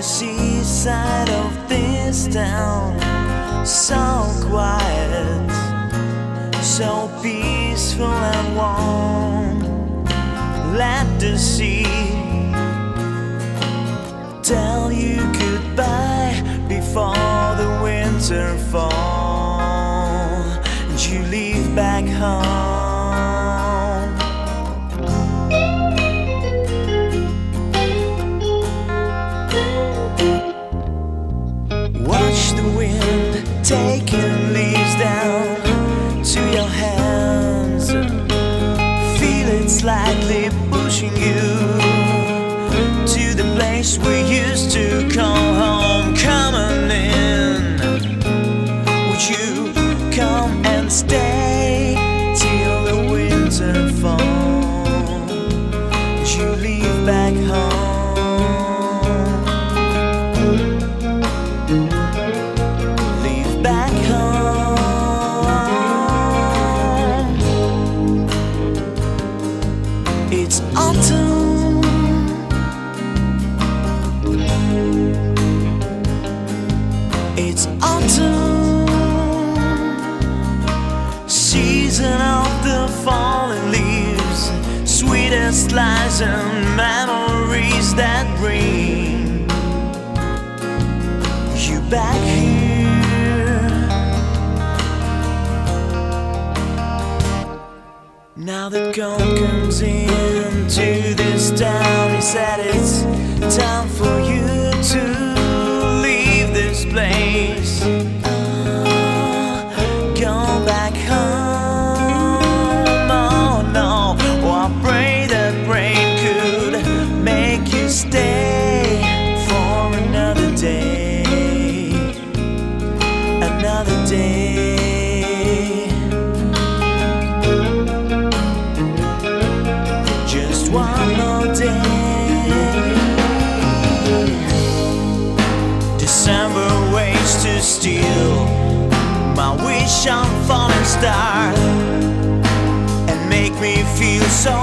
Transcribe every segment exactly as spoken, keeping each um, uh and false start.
seaside of this town, so quiet, so peaceful and warm. Let the sea tell you goodbye before the winter fall and you leave back home. Watch the wind taking leaves down to your hands. Feel it slightly pushing you to the place we used to call home. Come on in, would you come and stay till the winter fall? You leave back home. Back home. It's autumn. It's autumn, season of the falling leaves, sweetest lies and memories that bring you back here. Now that God comes into this town, he said it's time for you to leave this place. Oh, go back home. Oh no, oh, I pray that rain could make you stay for another day, another day. One more day. December waits to steal my wish on falling star and make me feel so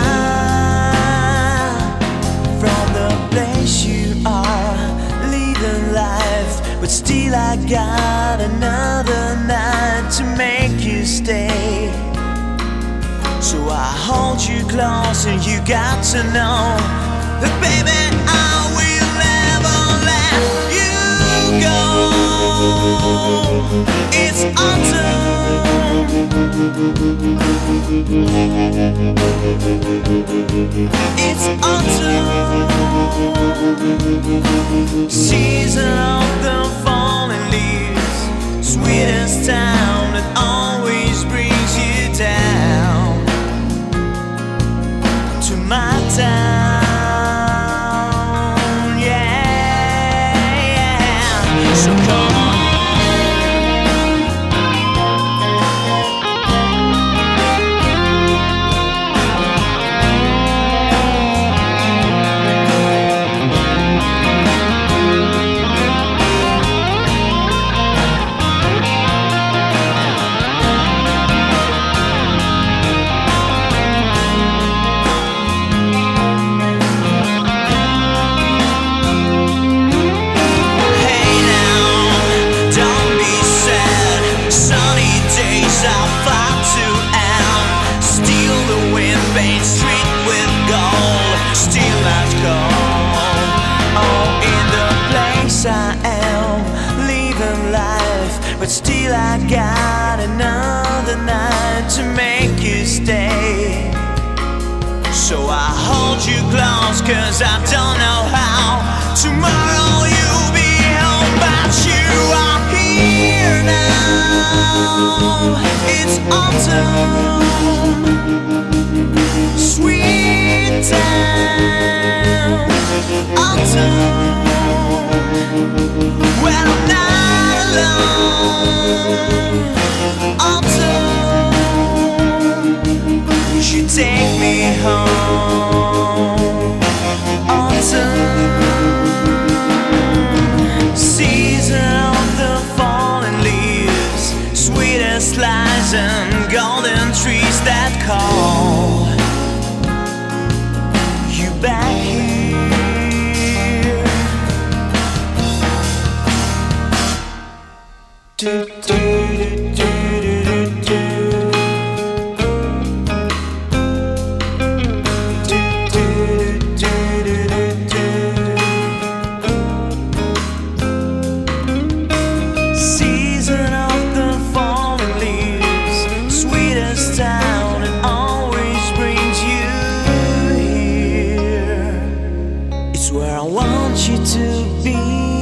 far from the place you are, leaving life, but still I got another night to make you stay. So I hold you close and you got to know that baby I will never let you go. It's autumn. It's autumn, season of the falling leaves, sweetest town that always brings you down. My town, yeah, yeah. So come on. Main Street with gold, still not cold. Oh, in the place I am, living life, but still I got another night to make you stay. So I hold you close, cause I don't know how tomorrow you'll be home, but you are here now. It's autumn, sweet town, autumn, when I'm not alone. Autumn, you should take me home. Autumn, season of the falling leaves, sweetest lies and golden trees that call you back here. Do, do, do, do, do, do. Where I want you to be.